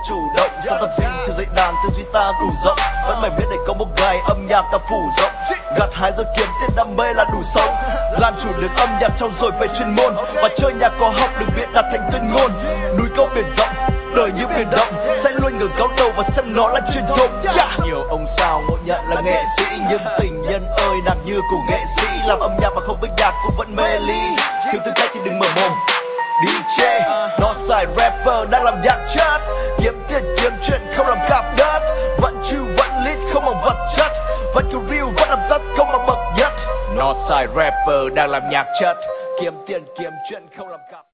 chủ động. Sau tập gym thì dạy đàn tư duy ta đủ rộng. Vẫn mày biết để có một ngày âm nhạc ta phủ rộng. Gặt hái rồi kiếm tiền đam mê là đủ sống. Làm chủ được âm nhạc trau dồi về chuyên môn. Và chơi nhạc có học được biết đạt thành tuyên ngôn. Núi câu biển rộng, đời như biển động. Sẽ luôn ngẩng cao đầu và xem nó là truyền thống. Nhiều ông sao ngộ nhận là nghệ sĩ, nhưng tình nhân ơi nàng như của nghệ sĩ. Làm âm nhạc mà không biết nhạc cũng vẫn mê ly. Thiếu tư cách thì đừng mở mồm. DJ, Northside rapper đang làm nhạc chất. Kiếm tiền kiếm chuyện không làm cặp đất. Vẫn chill vẫn lit không bằng vật chất. Vẫn cứ real vẫn làm tất không bằng bậc nhất. Northside rapper đang làm nhạc chất. Kiếm tiền kiếm chuyện không làm cặp.